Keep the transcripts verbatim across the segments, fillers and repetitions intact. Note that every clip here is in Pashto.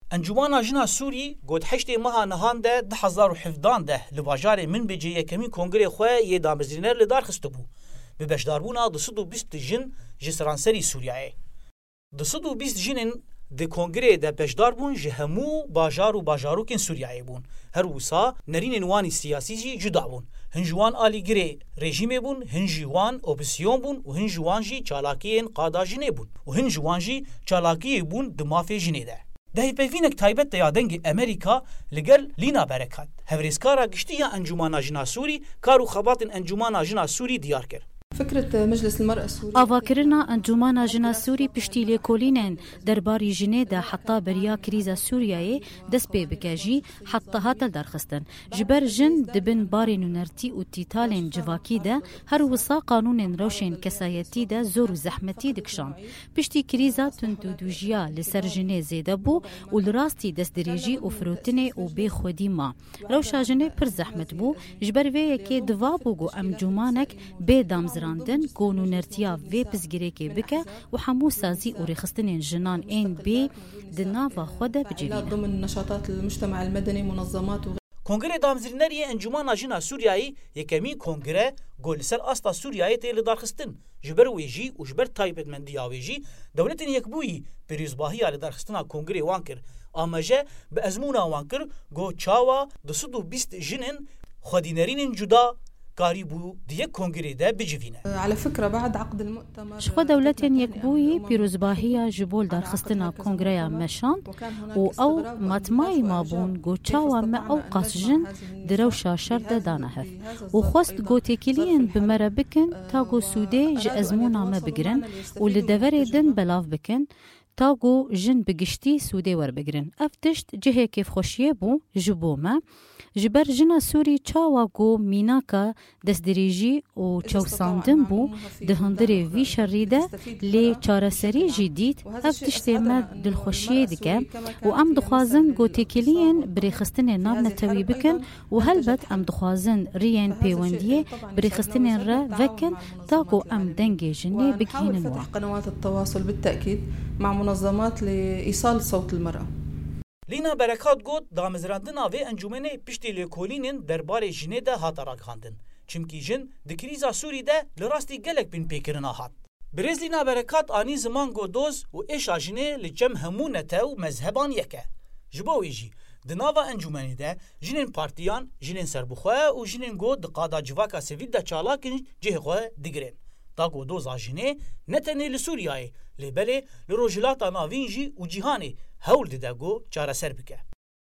انجمانا جنا سوری گوت هشت ماه نهان ده ده هزار و هفدان ده لباجار من بجی یکمی کنگره خواه یه دامزرینر لدار خستو بو. به بشداربونا ده صد و بیست جن جسرانسری سوریایه. ده صد و بیست جنین ده کنگره ده بشداربون جهمو باجار و باجاروکن سوریایه بون. هر وسا نرین نوانی سیاسی جی جدا بون. هنجوان آلیگره رژیم بون، هنجوان اپوزیسیون بون و هنجوان جی چالاکیین قادا جنه بون و هنجوان جی چالاکی بون دمافی جنه ده. ده پیوینک تایبت یا دنگ امریکا لگل لینا برکت. هفریسکارا گشتی انجمانا جنا سوری کارو خبات انجمانا جنا سوری دیار کرد. فكرة مجلس المرأة السوري آواکرنا انجمانا جنا سوری پشتی لیکولینن درباری جنه ده حتی بریا کریزا سوریای دست پی بکجی حتی هاتل درخستن جبر جن دبن بارین و نرتی و تیتالین جواکی ده هر وصا قانون روشن کسایتی ده زور و زحمتی دکشان پشتی کریزا تندو دوجیا لسر جنه زیده بو و لراستی دست دریجی و فروتنه و بی خودی ما روشا جنه پر زحمت بو جبر وی که دوابو گو انجمانک بی دامزران راندن گونو نرتیا وی پزگیرکی بکه و حمو سازی و رخصتن جنان این بی دناوا خود بجوینه. ضمن نشاطات المجتمع المدني منظمات و کنگره دامزرینری انجمانا جنا سوریایی یکمی کنگره گل سر استا سوریایی تیل دارخستن جبر ویجی و جبر تایبت من دیاویجی دولتن یکبویی پریزباهی آل دارخستنا کنگره وانکر آمجه به ازمونا وانکر گو چاوا دو صد و بیست جنن خودینرین جدا قاربو دیه کنگره ده بجوینه. على فكرة بعد عقد المؤتمر شخو دولتين يكبوي بيروزباهية جبول دار خستنا كونغريا مشان و او ماتماي مابون گوچاوا ما او قاسجن دروشا شرد دانهف و خواست گوتيكيلين بمرا بكن تاگو سوده ج ازمونا ما بگرن و لدور دن بلاف بكن تاگو جن بگشتی سوده ور بگرن افتشت جهه کف خوشیه بو جبو ما جبر جنا سوری چاواگو میناکا دست دریجی و چوساندن بو دهندری وی شریده لی چارسری جدید افتشت ما دلخوشیه دکه و ام دخوازن گو تکیلین بریخستن نام نتوی بکن و هلبت ام دخوازن ریان پیوندیه بریخستن را وکن تاگو ام دنگ جنه بگهین نوا قنوات التواصل بالتأكيد مع منظمات لإيصال صوت المرأة. لینا برکات گوت دامزراندنا و انجمنه پشتی لیکولینن درباره جنه ده هات راگاندن چمکی جن دکریزا سوری ده لراستی گلک بین پیکرنا هات برز لینا برکات آنی زمان گو دوز و ایشا جنه لجم همونته و مذهبان یکه جبوی جی دناوا انجمنه ده جنین پارتیان جنین سربخواه و جنین گو دقادا جواکا سوید ده چالاکن جه خواه دگرین تاگو دوزا جنه نتنه لسوریای لبله لروجلاتا ناوینجی و جیهانی هول دداگو چاره سر بکه.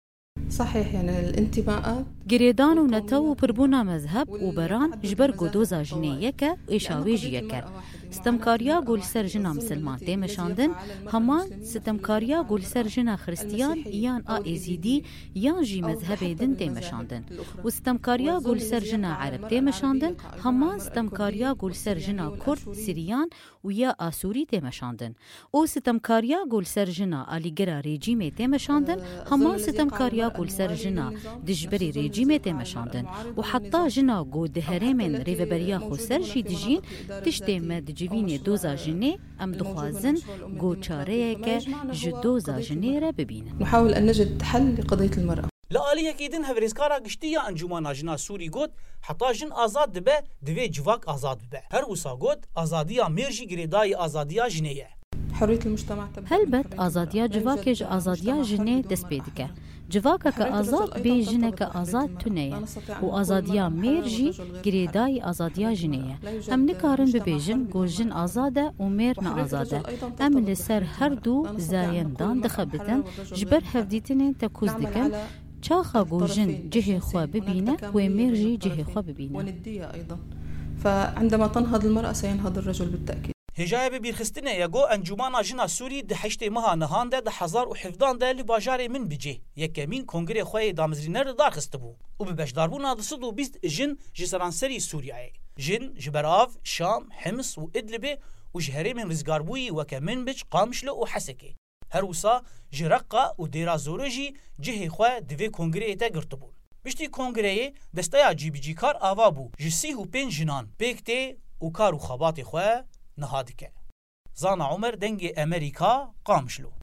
صحيح يعني الانتماءات گریدان و نتو و پربونا مذهب و بران جبر گودوزا جنه یکه و ایشاویجی یکه ستمکاریا گول سر جنا مسلمان تیمشاندن همان ستمکاریا گول سر جنا خریستیان یان آ ایزیدی یان جی مذهب دن تیمشاندن و ستمکاریا گول سر جنا عرب تیمشاندن همان ستمکاریا گول سر جنا کرد سیریان و یا آسوری تیمشاندن و ستمکاریا گول سر جنا آلیگرا رژیم تیمشاندن همان ستمکاریا گول سر جنا دجبری رژیم تیمشاندن و حتی جنا گو دهرمن ریوبریا خو سر جی دجین تشتی مد جوینی دوزا جنه ام دخوازن گو چاره که جدوزا جنه را ببینن. نحاول أن نجد حل لقضية المرأة. لآلیه کیدن هفریزکارا گشتی یا انجمانا جنا سوری گوت حتی جن آزاد دبه دوی جواک آزاد ببه. هر وسا گوت آزادیا میرجی گریدای آزادیا جنه. حرية المجتمع هلبت آزادیا جواکج آزادیا جنه دست پیدکه. جواکا که آزاد بی جنه که آزاد تونه و آزادیا میرجی گریدای آزادیا جنه ام نکارن ببیجن گو جن آزاده و میر نا آزاده ام لسر هر دو زایندان دخبتن جبر هفدیتن تکوز دکن چاخا گو جن جه خواه ببینه و میرجی جه خواه ببینه وندية أيضا فعندما تنهض المرأة سينهض الرجل بالتأكيد. هجای بیرخستنه یگو انجمانا جنا سوری ده هشت ماه نهان ده ده هزار و هفدان ده لباجار من بجه یکمین کنگره خواه دامزرینر دار خسته بو و به بشداربونا ده صد و بیست جن جسرانسری سوریای جن جبراف شام حمص و ادلبه و جهره من رزگاربوی وکمن بج قامشلو و حسکه هر وسا جرقا و دیرا زورجی جه خواه دوی کنگره ده گرتبون بشتی کنگره دستایا جی بی جی کار آوا بو جسی و پین جنان پیکته و کار و خبات خواه نهادکه زانا عمر دنگ امریکا قامشلو